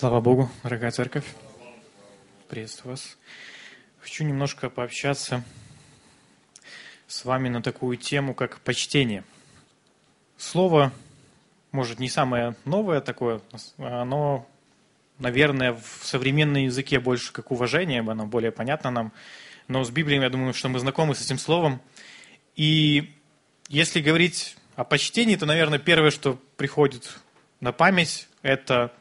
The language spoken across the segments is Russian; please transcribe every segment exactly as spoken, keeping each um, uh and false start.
Слава Богу, дорогая церковь. Приветствую вас. Хочу немножко пообщаться с вами на такую тему, как почтение. Слово, может, не самое новое такое, оно, наверное, в современном языке больше как уважение, оно более понятно нам. Но с Библией, я думаю, что мы знакомы с этим словом. И если говорить о почтении, то, наверное, первое, что приходит на память, это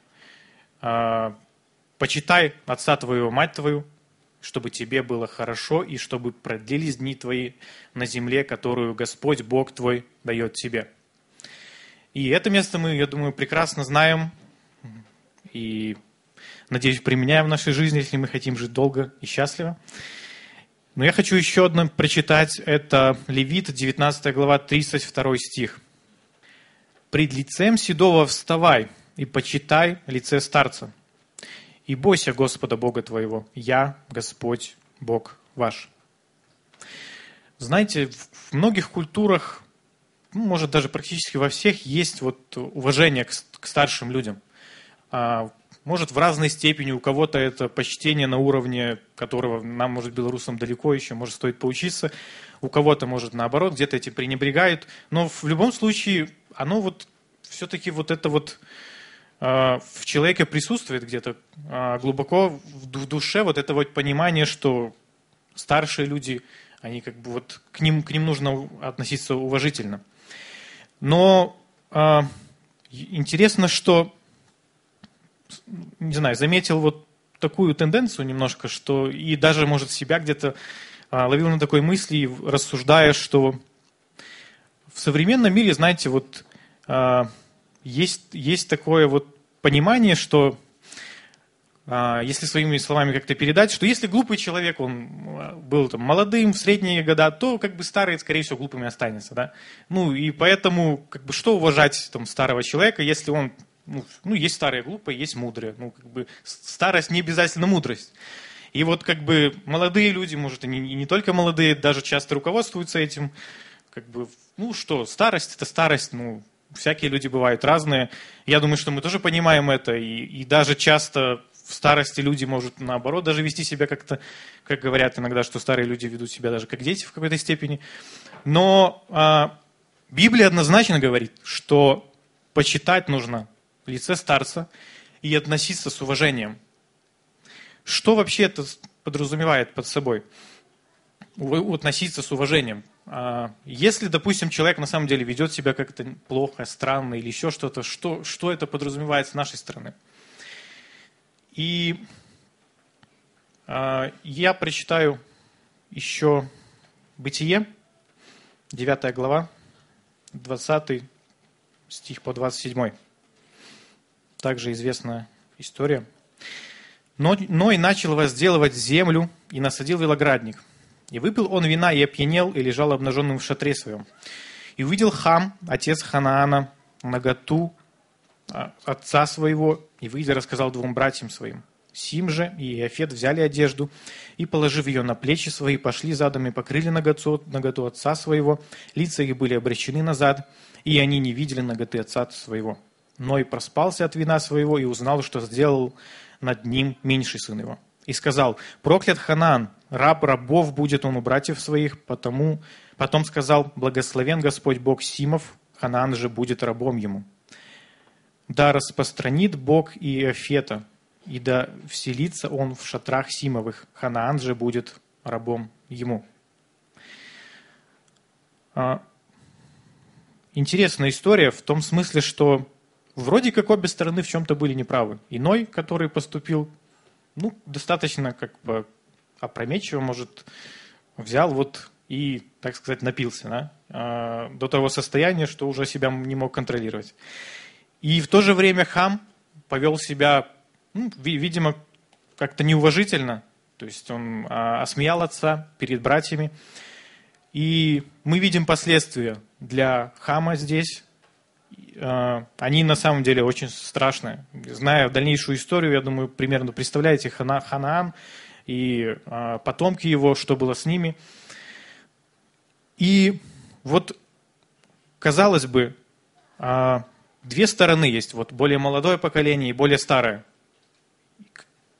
«почитай отца твоего, мать твою, чтобы тебе было хорошо, и чтобы продлились дни твои на земле, которую Господь Бог твой дает тебе». И это место мы, я думаю, прекрасно знаем и, надеюсь, применяем в нашей жизни, если мы хотим жить долго и счастливо. Но я хочу еще одно прочитать. Это Левит, девятнадцатая глава, тридцать второй стих. «Пред лицем седого вставай, и почитай лице старца, и бойся Господа Бога твоего, я, Господь, Бог ваш». Знаете, в многих культурах, ну, может, даже практически во всех, есть вот уважение к, к старшим людям. А, может, в разной степени, у кого-то это почтение на уровне, которого нам, может, белорусам далеко еще, может, стоит поучиться, у кого-то, может, наоборот, где-то этим пренебрегают, но в любом случае, оно вот все-таки вот это вот в человеке присутствует где-то глубоко в душе вот это вот понимание, что старшие люди, они как бы вот к ним, к ним нужно относиться уважительно. Но э, интересно, что, не знаю, заметил вот такую тенденцию немножко, что и даже, может, себя где-то э, ловил на такой мысли, рассуждая, что в современном мире, знаете, вот э, Есть, есть такое вот понимание, что, если своими словами как-то передать, что если глупый человек, он был там молодым, в средние года, то как бы старый, скорее всего, глупым и останется. Да? Ну и поэтому, как бы, что уважать там, старого человека, если он, ну, ну есть старые глупые, есть мудрые. Ну, как бы, старость не обязательно мудрость. И вот как бы молодые люди, может, и не, и не только молодые, даже часто руководствуются этим. Как бы, ну что, старость – это старость, ну, всякие люди бывают разные. Я думаю, что мы тоже понимаем это. И, и даже часто в старости люди могут, наоборот, даже вести себя как-то, как говорят иногда, что старые люди ведут себя даже как дети в какой-то степени. Но а, Библия однозначно говорит, что почитать нужно лице старца и относиться с уважением. Что вообще это подразумевает под собой? Относиться с уважением. Если, допустим, человек на самом деле ведет себя как-то плохо, странно или еще что-то, что, что это подразумевает с нашей стороны? И э, я прочитаю еще Бытие, девятая глава, двадцатый стих по двадцать седьмой. Также известная история. «Но, но и начал возделывать землю и насадил виноградник. И выпил он вина, и опьянел, и лежал обнаженным в шатре своем. И увидел Хам, отец Ханаана, наготу отца своего, и, выйдя, рассказал двум братьям своим. Сим же и Иофет взяли одежду, и, положив ее на плечи свои, пошли задом и покрыли наготу, наготу отца своего. Лица их были обращены назад, и они не видели наготы отца своего. Но и проспался от вина своего, и узнал, что сделал над ним меньший сын его. И сказал: проклят Ханаан, раб рабов будет он у братьев своих, потому, потом сказал: благословен Господь Бог Симов, Ханаан же будет рабом ему. Да распространит Бог и Иофета, и да вселится он в шатрах Симовых, Ханаан же будет рабом ему». Интересная история в том смысле, что вроде как обе стороны в чем-то были неправы. Иной, который поступил Ну, достаточно как бы опрометчиво, может, взял вот и, так сказать, напился, да, до того состояния, что уже себя не мог контролировать. И в то же время Хам повел себя, ну, видимо, как-то неуважительно, то есть он осмеял отца перед братьями. И мы видим последствия для Хама здесь. Они на самом деле очень страшные. Зная дальнейшую историю, я думаю, примерно представляете Хана, Ханаан и а, потомки его, что было с ними. И вот, казалось бы, а, две стороны есть. Вот более молодое поколение и более старое.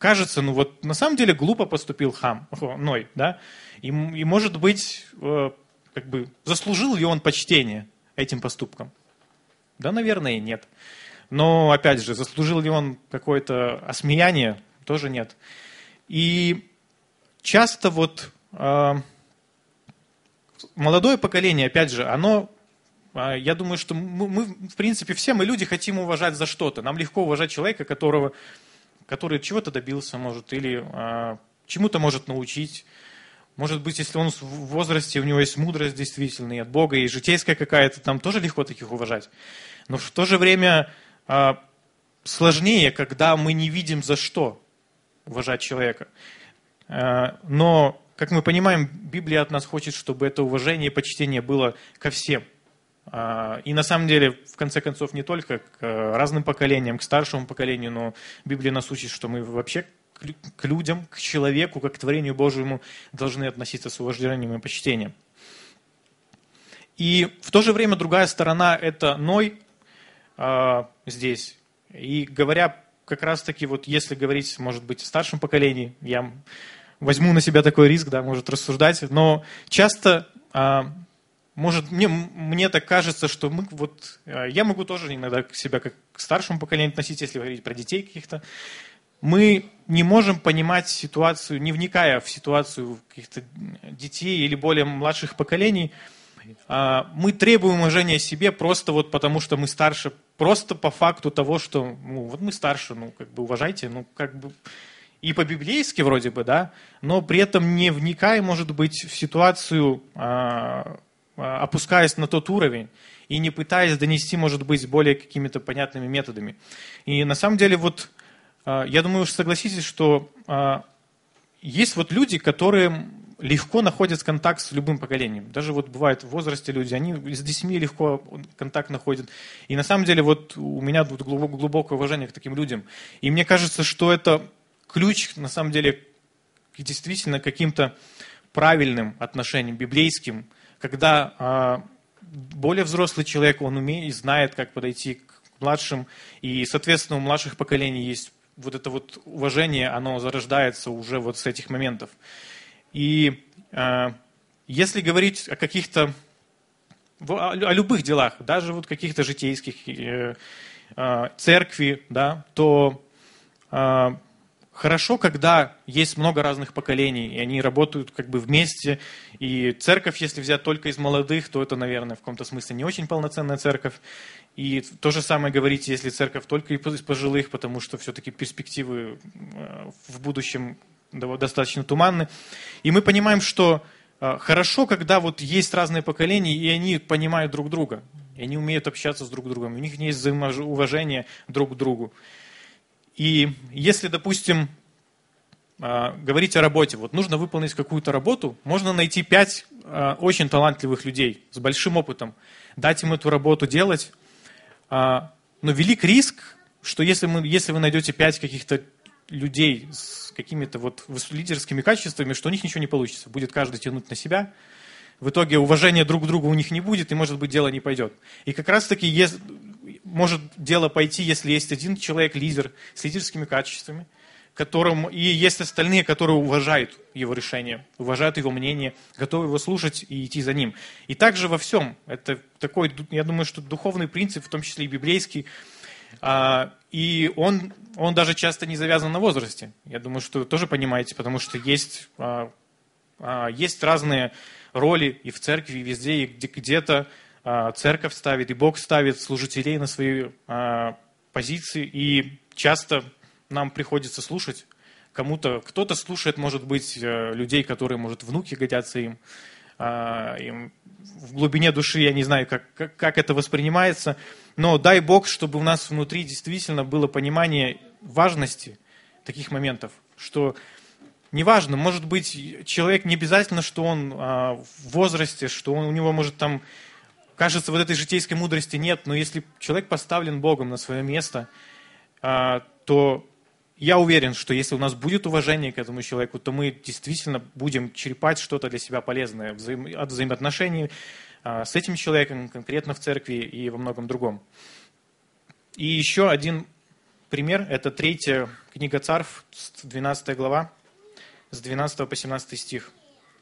кажется, ну вот на самом деле глупо поступил Хам, Ной, да, и, и может быть, как бы, заслужил ли он почтение этим поступком? Да, наверное, нет. Но, опять же, заслужил ли он какое-то осмеяние? Тоже нет. И часто вот э, молодое поколение, опять же, оно, э, я думаю, что мы, мы, в принципе, все мы люди хотим уважать за что-то. Нам легко уважать человека, которого, который чего-то добился, может, или э, чему-то может научить. Может быть, если он в возрасте, у него есть мудрость действительно и от Бога, и житейская какая-то, там тоже легко таких уважать. Но в то же время э, сложнее, когда мы не видим за что уважать человека. Но, как мы понимаем, Библия от нас хочет, чтобы это уважение и почтение было ко всем. И на самом деле, в конце концов, не только к разным поколениям, к старшему поколению, но Библия нас учит, что мы вообще к людям, к человеку, как к творению Божьему должны относиться с уважением и почтением. И в то же время другая сторона – это Ной здесь. И говоря как раз-таки, вот если говорить, может быть, о старшем поколении, я возьму на себя такой риск, да, может рассуждать, но часто, а, может, мне, мне так кажется, что мы, вот, я могу тоже иногда себя как к старшему поколению относить, если говорить про детей каких-то. Мы не можем понимать ситуацию, не вникая в ситуацию каких-то детей или более младших поколений. Мы требуем уважения себе просто вот потому, что мы старше, просто по факту того, что ну, вот мы старше, ну как бы уважайте, ну как бы и по-библейски вроде бы, да, но при этом не вникая, может быть, в ситуацию, опускаясь на тот уровень и не пытаясь донести, может быть, более какими-то понятными методами. И на самом деле вот я думаю, что согласитесь, что есть вот люди, которые легко находят контакт с любым поколением. Даже вот бывает в возрасте люди, они с детьми легко контакт находят. И на самом деле вот у меня вот глубокое уважение к таким людям. И мне кажется, что это ключ, на самом деле, к действительно каким-то правильным отношениям, библейским, когда а, более взрослый человек, он умеет и знает, как подойти к младшим, и, соответственно, у младших поколений есть вот это вот уважение, оно зарождается уже вот с этих моментов. И э, если говорить о каких-то, о, о любых делах, даже вот каких-то житейских, э, э, церкви, да, то э, хорошо, когда есть много разных поколений, и они работают как бы вместе. И церковь, если взять только из молодых, то это, наверное, в каком-то смысле не очень полноценная церковь. И то же самое говорить, если церковь только из пожилых, потому что все-таки перспективы в будущем достаточно туманны. И мы понимаем, что хорошо, когда вот есть разные поколения, и они понимают друг друга, и они умеют общаться с друг другом, у них есть взаимоуважение друг к другу. И если, допустим, говорить о работе, вот нужно выполнить какую-то работу, можно найти пять очень талантливых людей с большим опытом, дать им эту работу делать, но велик риск, что если, мы, если вы найдете пять каких-то людей с какими-то вот лидерскими качествами, что у них ничего не получится. Будет каждый тянуть на себя. В итоге уважения друг к другу у них не будет, и, может быть, дело не пойдет. И как раз-таки есть, может дело пойти, если есть один человек, лидер, с лидерскими качествами, которым, и есть остальные, которые уважают его решение, уважают его мнение, готовы его слушать и идти за ним. И также во всем. Это такой, я думаю, что духовный принцип, в том числе и библейский, и он, он даже часто не завязан на возрасте. Я думаю, что вы тоже понимаете, потому что есть, есть разные роли и в церкви, и везде, и где-то церковь ставит, и Бог ставит служителей на свои позиции, и часто нам приходится слушать кому-то. Кто-то слушает, может быть, людей, которые, может, внуки годятся им, им в глубине души, я не знаю, как, как, как это воспринимается, но дай Бог, чтобы у нас внутри действительно было понимание важности таких моментов, что неважно, может быть, человек не обязательно, что он а, в возрасте, что он, у него, может, там, кажется, вот этой житейской мудрости нет, но если человек поставлен Богом на свое место, а, то я уверен, что если у нас будет уважение к этому человеку, то мы действительно будем черпать что-то для себя полезное взаим... от взаимоотношений а, с этим человеком, конкретно в церкви и во многом другом. И еще один пример. Это третья книга Царств, двенадцатая глава, с двенадцатого по семнадцатый стих.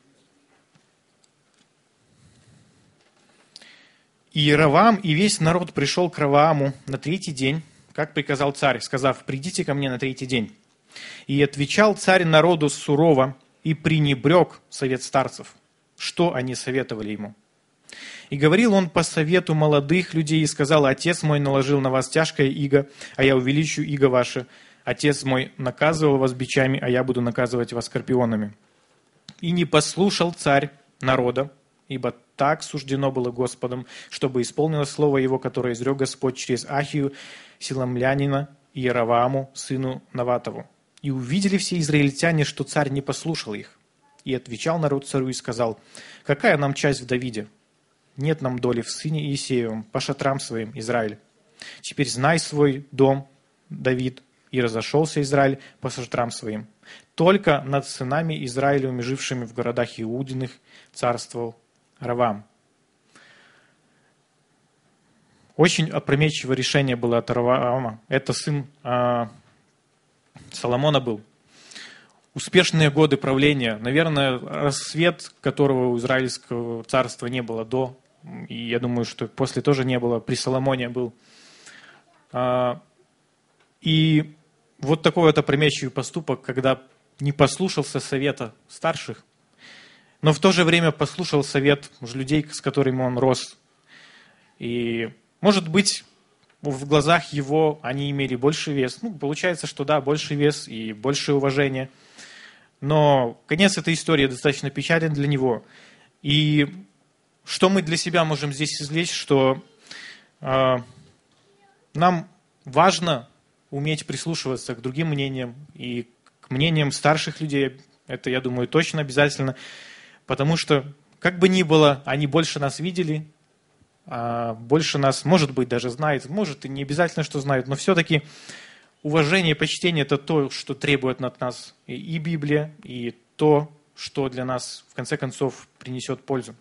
«И Иеровоам и весь народ пришел к Ровоаму на третий день, как приказал царь, сказав: придите ко мне на третий день. И отвечал царь народу сурово и пренебрег совет старцев, что они советовали ему. И говорил он по совету молодых людей и сказал: отец мой наложил на вас тяжкое иго, а я увеличу иго ваше. Отец мой наказывал вас бичами, а я буду наказывать вас скорпионами. И не послушал царь народа, ибо так суждено было Господом, чтобы исполнилось слово его, которое изрек Господь через Ахию, силамлянина, и Иеровоаму, сыну Наватову. И увидели все израильтяне, что царь не послушал их. И отвечал народ царю и сказал: какая нам часть в Давиде? Нет нам доли в сыне Иисеевом, по шатрам своим, Израиль. Теперь знай свой дом, Давид, и разошелся Израиль по шатрам своим. Только над сынами Израилевыми, жившими в городах Иудиных, царствовал Ровоам». Очень опрометчивое решение было от Ровоама. Это сын а, Соломона был. Успешные годы правления, наверное, рассвет, которого у израильского царства не было до, и я думаю, что после тоже не было, при Соломоне был. А, и вот такой вот опрометчивый поступок, когда не послушался совета старших, но в то же время послушал совет людей, с которыми он рос. И, может быть, в глазах его они имели больший вес. Ну, получается, что да, больший вес и большее уважение. Но конец этой истории достаточно печален для него. И что мы для себя можем здесь извлечь, что э, нам важно уметь прислушиваться к другим мнениям и к мнениям старших людей. Это, я думаю, точно обязательно. Потому что, как бы ни было, они больше нас видели, больше нас, может быть, даже знают, может, и не обязательно, что знают, но все-таки уважение и почтение – это то, что требует от нас и Библия, и то, что для нас, в конце концов, принесет пользу.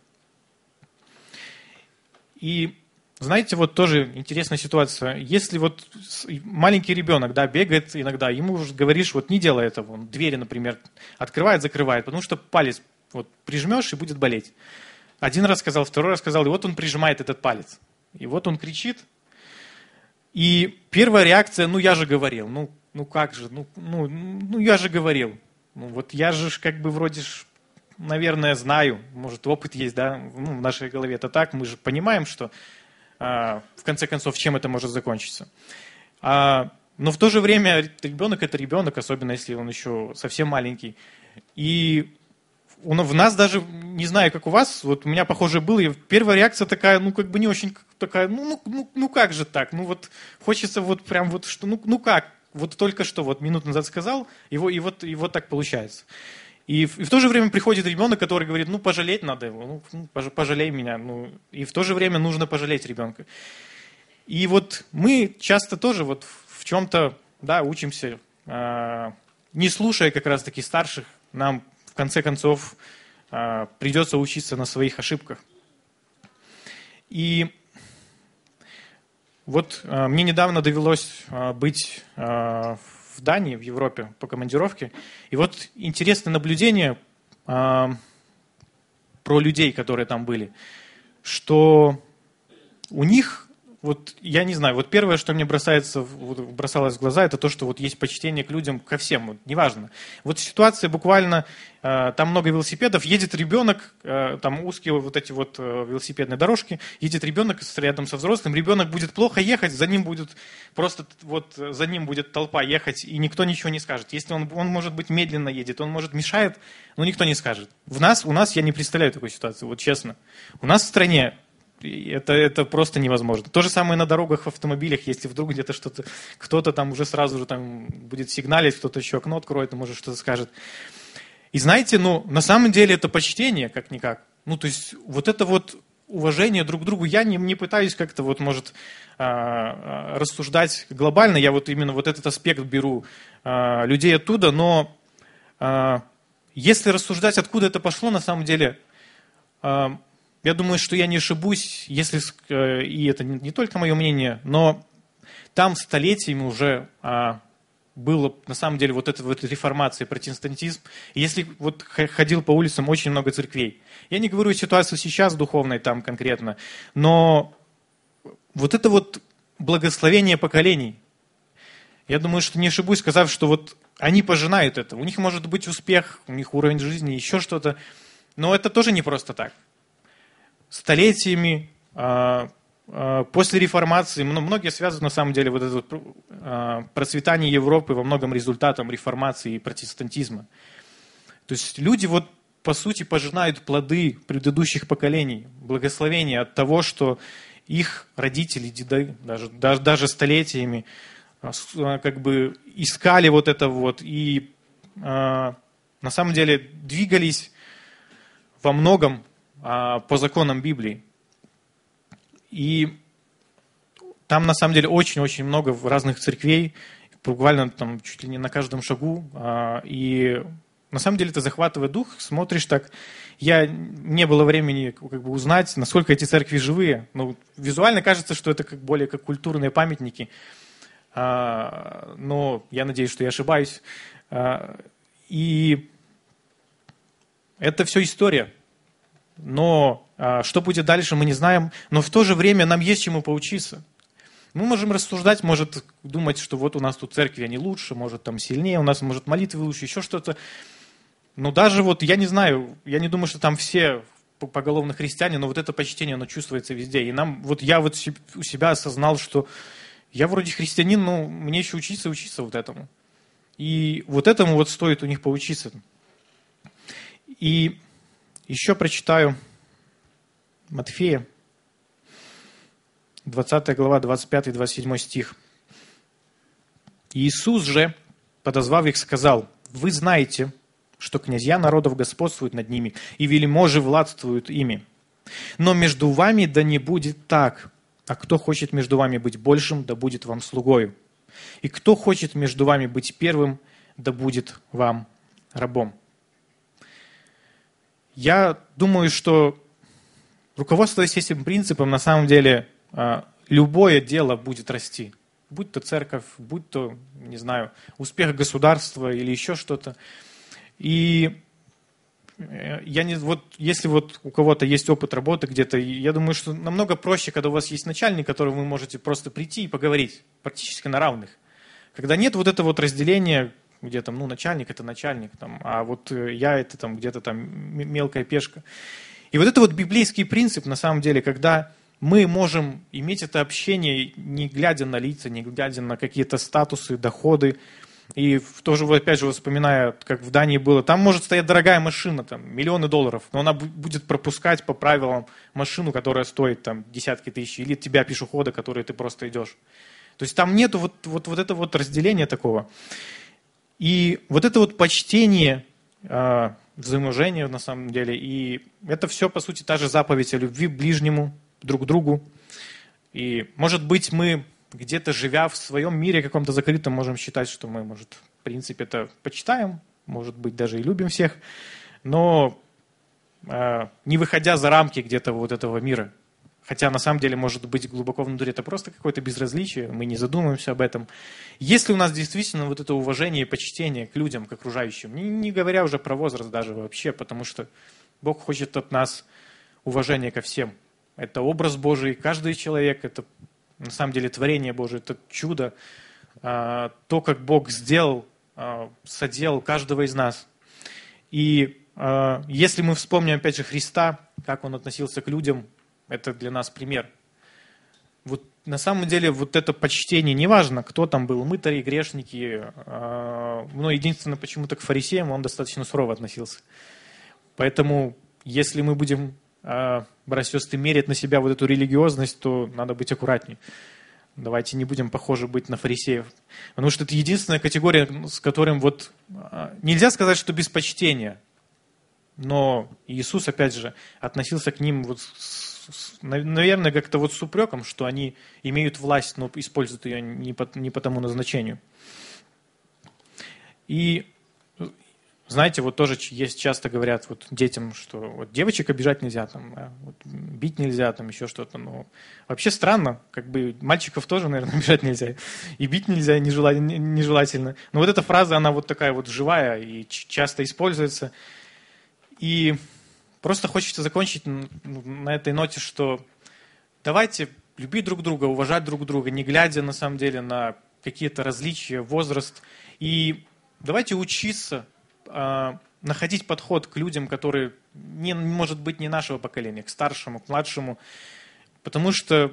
И знаете, вот тоже интересная ситуация. Если вот маленький ребенок, да, бегает иногда, ему уже говоришь, вот не делай этого, он двери, например, открывает, закрывает, потому что палец вот прижмешь и будет болеть. Один раз сказал, второй раз сказал, и вот он прижимает этот палец. И вот он кричит. И первая реакция, ну я же говорил, ну, ну как же, ну, ну, ну я же говорил. Ну вот я же как бы вроде ж, наверное, знаю, может опыт есть, да, ну, в нашей голове это так, мы же понимаем, что а, в конце концов, чем это может закончиться. А, но в то же время ребенок это ребенок, особенно если он еще совсем маленький. И в нас даже, не знаю, как у вас, вот у меня, похоже, было, и первая реакция такая, ну, как бы не очень такая, ну, ну, ну, ну как же так? Ну, вот хочется вот прям вот, что, ну, ну как? Вот только что, вот минуту назад сказал, его, и, вот, и вот так получается. И в, и в то же время приходит ребенок, который говорит, ну, пожалеть надо его, ну, пожалей меня. Ну, и в то же время нужно пожалеть ребенка. И вот мы часто тоже вот в чем-то, да, учимся, э, не слушая как раз-таки старших, нам в конце концов, придется учиться на своих ошибках. И вот мне недавно довелось быть в Дании, в Европе, по командировке. И вот интересное наблюдение про людей, которые там были, что у них, вот я не знаю, вот первое, что мне бросается, бросалось в глаза, это то, что вот есть почтение к людям, ко всем, вот, неважно. Вот ситуация буквально, э, там много велосипедов, едет ребенок, э, там узкие вот эти вот э, велосипедные дорожки, едет ребенок рядом со взрослым, ребенок будет плохо ехать, за ним будет просто вот за ним будет толпа ехать, и никто ничего не скажет. Если он, он может быть медленно едет, он может мешает, но никто не скажет. В нас, у нас я не представляю такой ситуации, вот честно. У нас в стране Это, это просто невозможно. То же самое на дорогах, в автомобилях, если вдруг где-то что-то, кто-то там уже сразу же там будет сигналить, кто-то еще окно откроет, может что-то скажет. И знаете, ну, на самом деле это почтение, как-никак. Ну, то есть, вот это вот уважение друг к другу, я не, не пытаюсь как-то вот, может, а, рассуждать глобально, я вот именно вот этот аспект беру а, людей оттуда, но а, если рассуждать, откуда это пошло, на самом деле, а, я думаю, что я не ошибусь, если, и это не только мое мнение, но там столетиями уже а, было, на самом деле, вот эта вот реформация, протестантизм. И если вот ходил по улицам, очень много церквей. Я не говорю о ситуации сейчас духовной там конкретно, но вот это вот благословение поколений. Я думаю, что не ошибусь, сказав, что вот они пожинают это. У них может быть успех, у них уровень жизни, еще что-то. Но это тоже не просто так. Столетиями, после реформации, многие связаны на самом деле вот это вот процветание Европы во многом результатом реформации и протестантизма. То есть люди вот по сути пожинают плоды предыдущих поколений, благословения от того, что их родители, деды, даже, даже, даже столетиями как бы искали вот это вот и на самом деле двигались во многом по законам Библии. И там на самом деле очень-очень много разных церквей, буквально там чуть ли не на каждом шагу. И на самом деле это захватывает дух. Смотришь так, я не было времени как бы узнать, насколько эти церкви живые. Ну, визуально кажется, что это как более как культурные памятники. Но я надеюсь, что я ошибаюсь. И это все история. Но что будет дальше, мы не знаем. Но в то же время нам есть чему поучиться. Мы можем рассуждать, может думать, что вот у нас тут церкви, они лучше, может там сильнее, у нас может молитвы лучше, еще что-то. Но даже вот, я не знаю, я не думаю, что там все поголовно христиане, но вот это почтение, оно чувствуется везде. И нам, вот я вот у себя осознал, что я вроде христианин, но мне еще учиться, учиться вот этому. И вот этому вот стоит у них поучиться. И еще прочитаю Матфея, двадцатая глава, двадцать пятый двадцать седьмой стих. Иисус же, подозвав их, сказал: «Вы знаете, что князья народов господствуют над ними, и вельможи властвуют ими. Но между вами да не будет так. А кто хочет между вами быть большим, да будет вам слугою. И кто хочет между вами быть первым, да будет вам рабом». Я думаю, что, руководствуясь этим принципом, на самом деле любое дело будет расти. Будь то церковь, будь то, не знаю, успех государства или еще что-то. И я не, вот, если вот у кого-то есть опыт работы где-то, я думаю, что намного проще, когда у вас есть начальник, которого вы можете просто прийти и поговорить, практически на равных. Когда нет вот этого вот разделения, где там, ну, начальник – это начальник, там, а вот я – это там где-то там мелкая пешка. И вот это вот библейский принцип, на самом деле, когда мы можем иметь это общение, не глядя на лица, не глядя на какие-то статусы, доходы. И тоже, опять же, вспоминая, как в Дании было, там может стоять дорогая машина, там, миллионы долларов, но она будет пропускать по правилам машину, которая стоит там, десятки тысяч, или тебя, пешехода, который ты просто идешь. То есть там нету вот, вот, вот этого вот разделения такого. И вот это вот почтение, э, взаимоуважение на самом деле, и это все, по сути, та же заповедь о любви к ближнему, друг к другу. И, может быть, мы где-то, живя в своем мире каком-то закрытом, можем считать, что мы, может, в принципе, это почитаем, может быть, даже и любим всех, но э, не выходя за рамки где-то вот этого мира. Хотя, на самом деле, может быть, глубоко внутри это просто какое-то безразличие, мы не задумываемся об этом. Если у нас действительно вот это уважение и почтение к людям, к окружающим, не, не говоря уже про возраст даже вообще, потому что Бог хочет от нас уважения ко всем. Это образ Божий, каждый человек, это на самом деле творение Божие, это чудо, то, как Бог сделал, соделал каждого из нас. И если мы вспомним, опять же, Христа, как Он относился к людям, это для нас пример. Вот на самом деле вот это почтение, неважно, кто там был, мытари, грешники, но единственное, почему-то к фарисеям он достаточно сурово относился. Поэтому, если мы будем, братья и сестры, мерить на себя вот эту религиозность, то надо быть аккуратнее. Давайте не будем похожи быть на фарисеев. Потому что это единственная категория, с которым вот нельзя сказать, что без почтения. Но Иисус, опять же, относился к ним вот с, наверное, как-то вот с упреком, что они имеют власть, но используют ее не по, не по тому назначению. И Знаете, вот тоже есть, часто говорят вот детям, что вот девочек обижать нельзя, там, а вот бить нельзя, там еще что-то. Но вообще странно, как бы мальчиков тоже, наверное, обижать нельзя. И бить нельзя, нежелательно. Но вот эта фраза, она вот такая вот живая и часто используется. И просто хочется закончить на этой ноте, что давайте любить друг друга, уважать друг друга, не глядя на самом деле на какие-то различия, возраст. И давайте учиться находить подход к людям, которые, не, может быть, не нашего поколения, к старшему, к младшему. Потому что,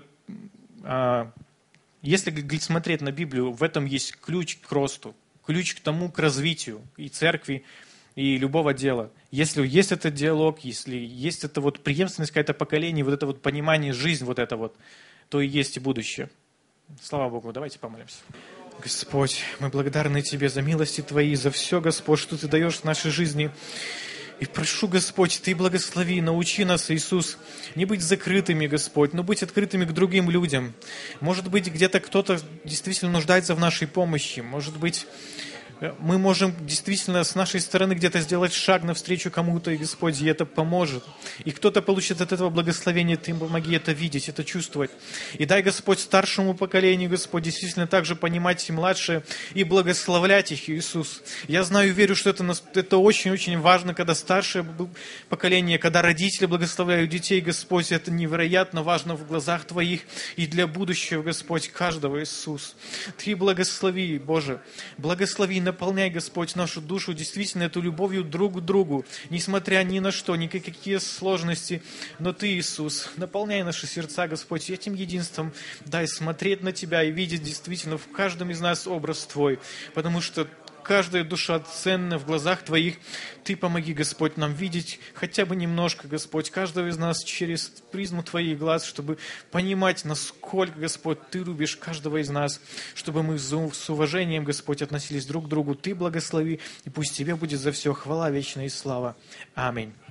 если смотреть на Библию, в этом есть ключ к росту, ключ к тому, к развитию и церкви, и любого дела. Если есть этот диалог, если есть эта вот преемственность какая-то поколения, вот это вот понимание, жизнь вот это вот, то и есть и будущее. Слава Богу, давайте помолимся. Господь, мы благодарны Тебе за милости Твои, за все, Господь, что Ты даешь в нашей жизни. И прошу, Господь, Ты благослови, научи нас, Иисус, не быть закрытыми, Господь, но быть открытыми к другим людям. Может быть, где-то кто-то действительно нуждается в нашей помощи. Может быть, мы можем действительно с нашей стороны где-то сделать шаг навстречу кому-то, и, Господь, и это поможет. И кто-то получит от этого благословения, Ты им помоги это видеть, это чувствовать. И дай, Господь, старшему поколению, Господь, действительно также понимать и младшее, и благословлять их, Иисус. Я знаю и верю, что это, это очень-очень важно, когда старшее поколение, когда родители благословляют детей, Господь, это невероятно важно в глазах Твоих и для будущего, Господь, каждого, Иисус. Ты благослови, Боже, благослови, наполняй, Господь, нашу душу действительно эту любовью друг к другу, несмотря ни на что, ни какие сложности. Но Ты, Иисус, наполняй наши сердца, Господь, этим единством. Дай смотреть на Тебя и видеть действительно в каждом из нас образ Твой, потому что каждая душа ценна в глазах Твоих. Ты помоги, Господь, нам видеть хотя бы немножко, Господь, каждого из нас через призму Твоих глаз, чтобы понимать, насколько, Господь, Ты любишь каждого из нас, чтобы мы с уважением, Господь, относились друг к другу. Ты благослови, и пусть Тебе будет за все хвала, вечная и слава. Аминь.